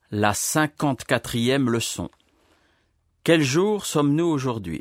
La 54e leçon. Quel jour sommes-nous aujourd'hui?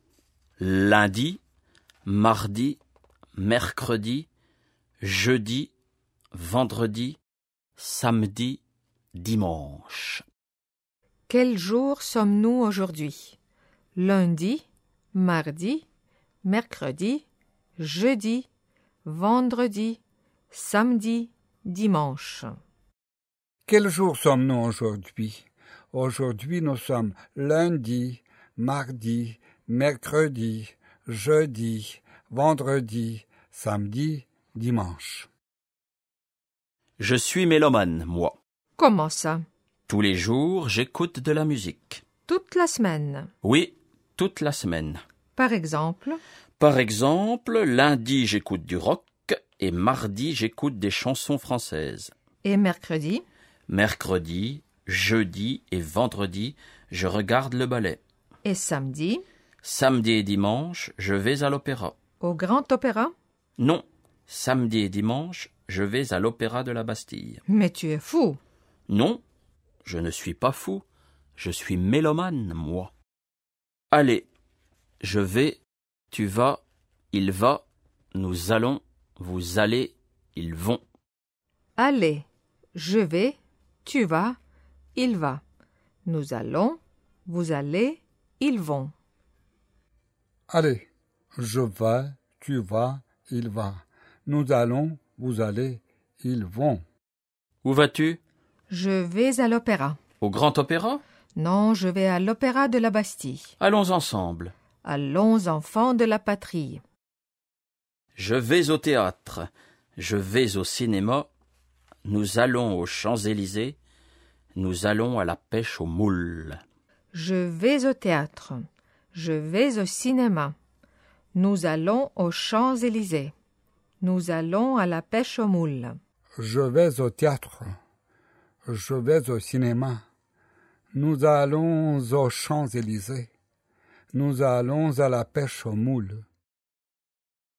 Lundi, mardi, mercredi, jeudi, vendredi, samedi, dimanche. Quel jour sommes-nous aujourd'hui? Lundi, mardi, mercredi, jeudi, vendredi, samedi, dimanche. Quel jour sommes-nous aujourd'hui? Aujourd'hui, nous sommes lundi, mardi, mercredi, jeudi, vendredi, samedi, dimanche. Je suis mélomane, moi. Comment ça? Tous les jours, j'écoute de la musique. Toute la semaine. Oui, toute la semaine. Par exemple, Lundi, j'écoute du rock et mardi, j'écoute des chansons françaises. et mercredi, Mercredi, jeudi et vendredi, je regarde le ballet. et samedi, Samedi et dimanche, je vais à l'opéra. au Grand Opéra? Non, samedi et dimanche, je vais à l'Opéra de la Bastille. Mais tu es fou! Non, je ne suis pas fou, je suis mélomane, moi. Allez, je vais, tu vas, il va, nous allons, vous allez, ils vont. Allez, je vais, tu vas, il va. Nous allons, vous allez, ils vont. Allez, je vais, tu vas, il va. Nous allons, vous allez, ils vont. Où vas-tu? Je vais à l'opéra. Au Grand Opéra? Non, je vais à l'Opéra de la Bastille. Allons ensemble. Allons, enfants de la patrie. Je vais au théâtre, je vais au cinéma, nous allons aux Champs-Élysées, nous allons à la pêche aux moules. Je vais au théâtre. Je vais au cinéma. Nous allons aux Champs-Élysées. Nous allons à la pêche aux moules. Je vais au théâtre. Je vais au cinéma. Nous allons aux Champs-Élysées. Nous allons à la pêche aux moules.